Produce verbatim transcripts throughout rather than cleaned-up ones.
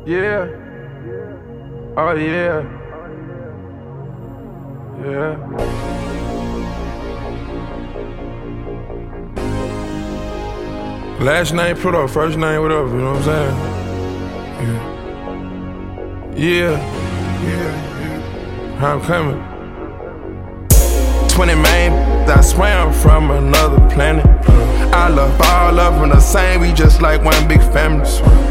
Yeah. Oh yeah. Yeah. Last name Pluto, first name whatever, you know what I'm saying? Yeah. Yeah. Yeah. yeah. How I'm coming. twenty main, I swear I'm from another planet. I love all of them the same, we just like one big family.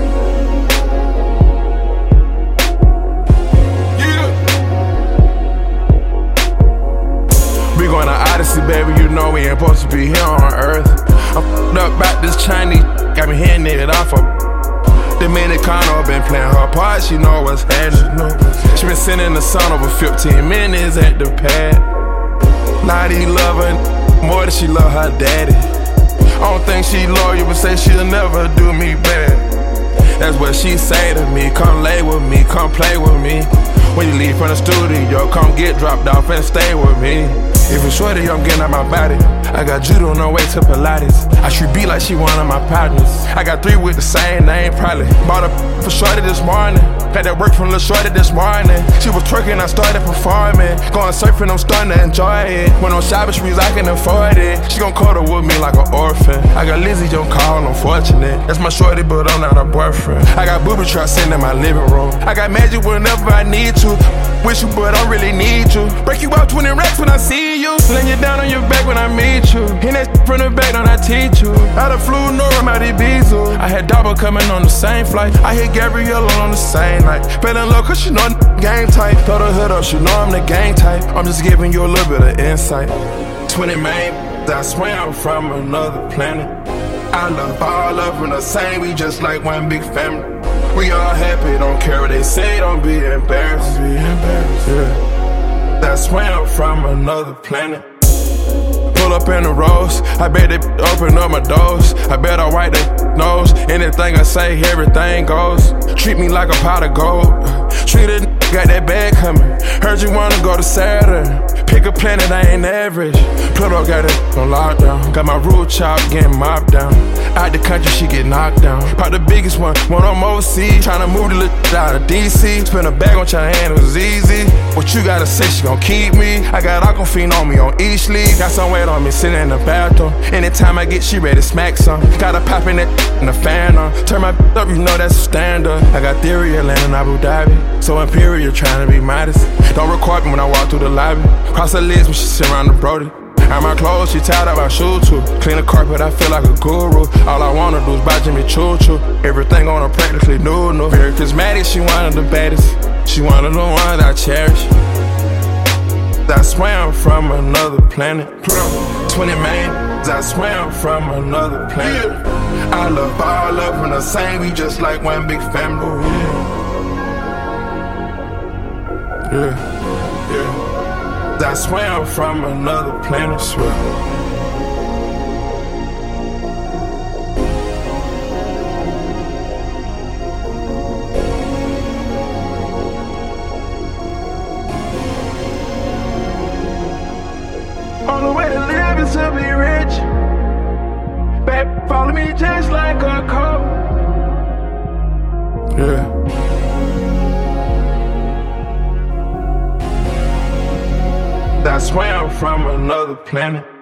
We going to Odyssey, baby, you know we ain't supposed to be here on Earth. I'm f***ed up about this Chinese, got me handing it off her. Dominicano been playing her part, she know what's happening. She been sitting in the sun over fifteen minutes at the pad. Lottie love her more than she love her daddy. I don't think she loyal, but say she'll never do me bad. That's what she say to me, come lay with me, come play with me. When you leave from the studio, come get dropped off and stay with me. If it's shorty, I'm getting out my body. I got judo on the way to Pilates. I should be like she one of my partners. I got three with the same name, probably. Bought a for shorty this morning. Had that work from Lil' Shorty this morning. She was twerking, I started performing. Going surfing, I'm starting to enjoy it. When on shopping sprees, I can afford it. She gon' cuddle with me like an orphan. I got Lizzie, don't call, unfortunate. That's my shorty, but I'm not her boyfriend. I got booby traps in my living room. I got magic whenever I need to. Wish you, but I don't really need you. Break you out twenty racks when I see you. Lay you down on your back when I meet you. Hit that from the back, don't I teach you? I done flew Nora, out Ibiza. I had Double coming on the same flight. I hit Gabriella on the same night. Fell in love cause she know game type. Throw the hood up, she know I'm the gang type. I'm just giving you a little bit of insight. twenty main, I swear I'm from another planet. I love all of them the same, we just like one big family. We all happy, don't care what they say, don't be embarrassed. Be embarrassed. Yeah. That's where I'm from another planet. Pull up in the rose, I bet they open up my doors. I bet I wipe their nose. Anything I say, everything goes. Treat me like a pot of gold. Treat a got that bag coming. Heard you wanna go to Saturn. Pick a planet, I ain't average. Pluto got it on lockdown. Got my rule chop getting mopped down. Out the country, she get knocked down. Pop the biggest one, one on overseas. Tryna move the little out of D C. Spin a bag on Cheyenne, it was easy. What you gotta say, she gon' keep me. I got Aquafina on me on each sleeve. Got some weight on me sitting in the bathroom. Anytime I get, she ready to smack some. Gotta pop in that in the fan on. Turn my up, you know that's a standard. I got theory, Atlanta, and Abu Dhabi. So imperial, trying to be modest. Don't record me when I walk through the lobby. Cross her legs when she sit around the Brody. Got my clothes, she tied up, I shoe too. Clean the carpet, I feel like a guru. All I wanna do is buy Jimmy Choo Choo. Everything on her practically new, new. Very charismatic, she one of the baddest. She one of the ones I cherish. I swear I'm from another planet. twenty main, I swear I'm from another planet. I love all of them the same, we just like one big family. Yeah, yeah. I swear I'm from another planet, swear. Only way to live is to be rich. Baby, follow me just like a code. Yeah. I swear I'm from another planet.